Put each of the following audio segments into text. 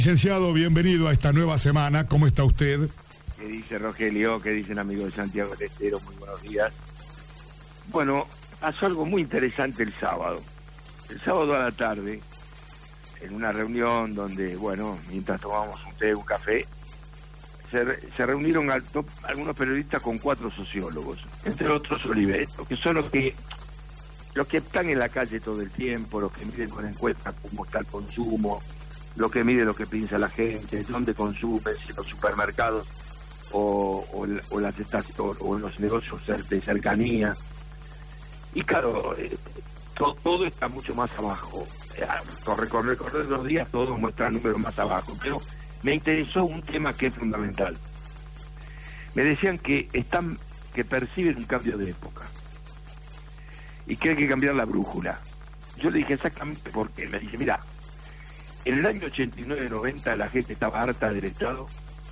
Licenciado, bienvenido a esta nueva semana. ¿Cómo está usted? ¿Qué dice Rogelio? ¿Qué dicen amigos de Santiago del Estero? Muy buenos días. Bueno, pasó algo muy interesante el sábado. El sábado a la tarde, en una reunión donde, bueno, mientras tomábamos un té, un café, se reunieron algunos periodistas con 4 sociólogos, entre otros Oliveto, que son los que están en la calle todo el tiempo, los que miden con encuestas cómo está el consumo, lo que mide lo que piensa la gente, dónde consume, si en los supermercados o las estaciones o en los negocios de cercanía. Y claro, todo está mucho más abajo. Con recorrer los días todo muestra números más abajo, pero me interesó un tema que es fundamental. Me decían que perciben un cambio de época y que hay que cambiar la brújula. Yo le dije exactamente por qué. Me dice, mira, en el año 89-90 la gente estaba harta del Estado,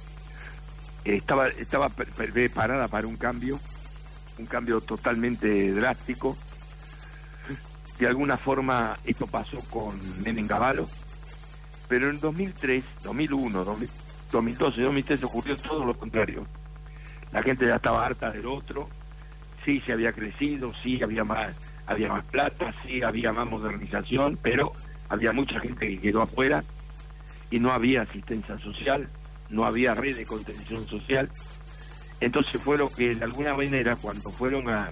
estaba preparada para un cambio totalmente drástico. De alguna forma esto pasó con Menem Cavallo, pero en 2003, 2001, 2012, 2013 ocurrió todo lo contrario. La gente ya estaba harta del otro, sí se había crecido, sí había más plata, sí había más modernización, pero había mucha gente que quedó afuera y no había asistencia social, no había red de contención social. Entonces fue lo que de alguna manera cuando fueron al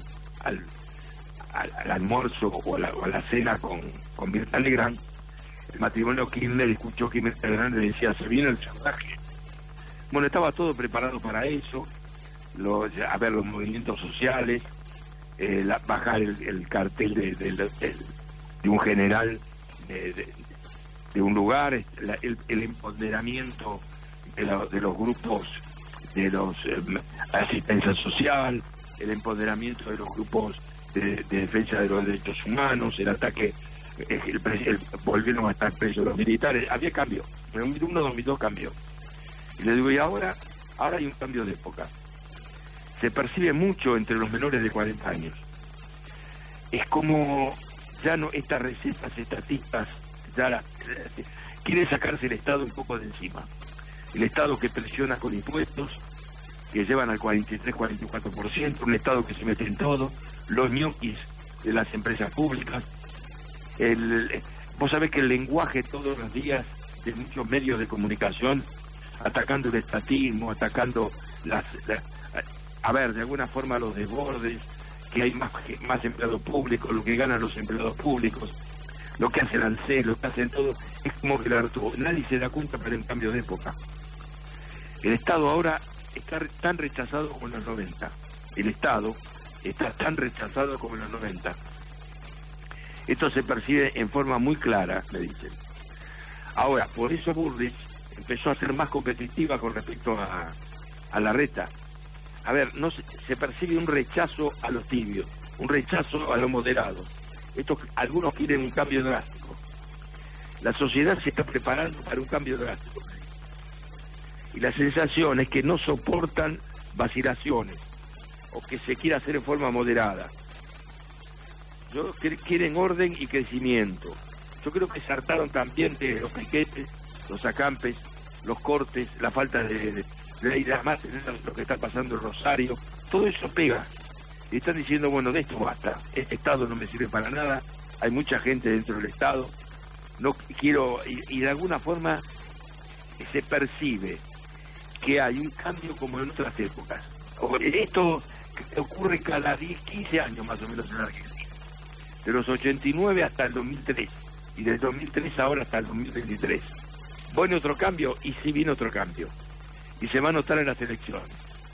almuerzo o a la cena con Mirta Legrand, el matrimonio Kirchner escuchó que Mirta Legrand le decía, se viene el chantaje. Bueno, estaba todo preparado para eso, los movimientos sociales, bajar el cartel de un general de un lugar, el empoderamiento de los grupos de los asistencia social, el empoderamiento de los grupos de defensa de los derechos humanos, el ataque, volvieron a estar presos los militares. Había cambio, en 2001, 2002 cambió. Y le digo, y ahora hay un cambio de época. Se percibe mucho entre los menores de 40 años. Es como ya no estas recetas estatistas, quiere sacarse el Estado un poco de encima. El Estado que presiona con impuestos, que llevan al 43-44%, un Estado que se mete en todo, los ñoquis de las empresas públicas. Vos sabés que el lenguaje todos los días de muchos medios de comunicación, atacando el estatismo, atacando de alguna forma los desbordes, que hay más empleados públicos, lo que ganan los empleados públicos, lo que hacen ANSES, lo que hacen todo, es como que nadie se da cuenta para el cambio de época. El Estado ahora está tan rechazado como en los 90. El Estado está tan rechazado como en los 90. Esto se percibe en forma muy clara, me dicen. Ahora, por eso Bullrich empezó a ser más competitiva con respecto a Larreta. Se percibe un rechazo a los tibios, un rechazo a los moderados. Algunos quieren un cambio drástico. La sociedad se está preparando para un cambio drástico. Y la sensación es que no soportan vacilaciones, o que se quiera hacer en forma moderada. Quieren orden y crecimiento. Yo creo que se hartaron también de los piquetes, los acampes, los cortes, la falta de ley, además lo que está pasando en Rosario, todo eso pega. Y están diciendo, bueno, de esto basta, este Estado no me sirve para nada, hay mucha gente dentro del Estado, no quiero, y de alguna forma se percibe que hay un cambio como en otras épocas. Esto ocurre cada 10, 15 años más o menos en Argentina, de los 89 hasta el 2003, y del 2003 ahora hasta el 2023. ¿Viene otro cambio? Y sí viene otro cambio. Y se va a notar en las elecciones.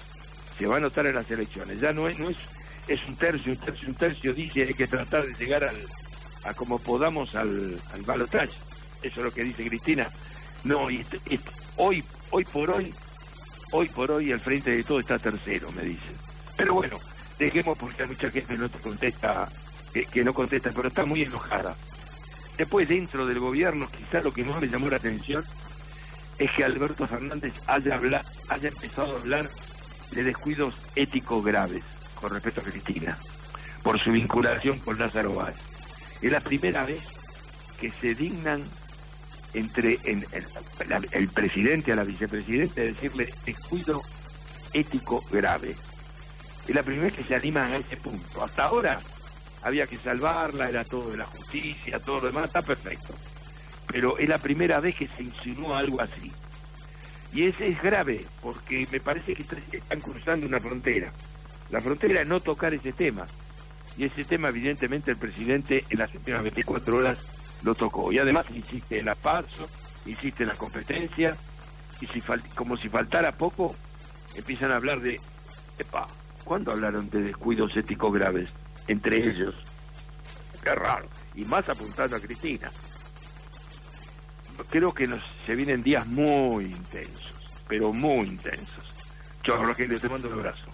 Ya no es un tercio, dice, hay que tratar de llegar a como podamos al balotaje. Eso es lo que dice Cristina. No, hoy por hoy el Frente de Todo está tercero, me dicen. Pero bueno, dejemos porque hay mucha gente no te contesta, que no contesta, pero está muy enojada. Después, dentro del gobierno, quizás lo que más me llamó la atención es que Alberto Fernández haya empezado a hablar de descuidos éticos graves con respecto a Cristina, por su vinculación con Lázaro Báez. Es la primera vez que se dignan entre el presidente a la vicepresidenta, decirle descuido ético grave. Es la primera vez que se animan a ese punto. Hasta ahora había que salvarla, era todo de la justicia, todo lo demás, está perfecto. Pero es la primera vez que se insinúa algo así. Y ese es grave, porque me parece que están cruzando una frontera. La frontera es no tocar ese tema. Y ese tema, evidentemente, el presidente en las últimas 24 horas lo tocó. Y además insiste en la PASO, insiste en la competencia, y como si faltara poco, empiezan a hablar de... ¿Cuándo hablaron de descuidos éticos graves? Entre ellos. Qué raro. Y más apuntando a Cristina. Creo que se vienen días muy intensos, pero muy intensos. Chau, Rogelio, te mando un abrazo.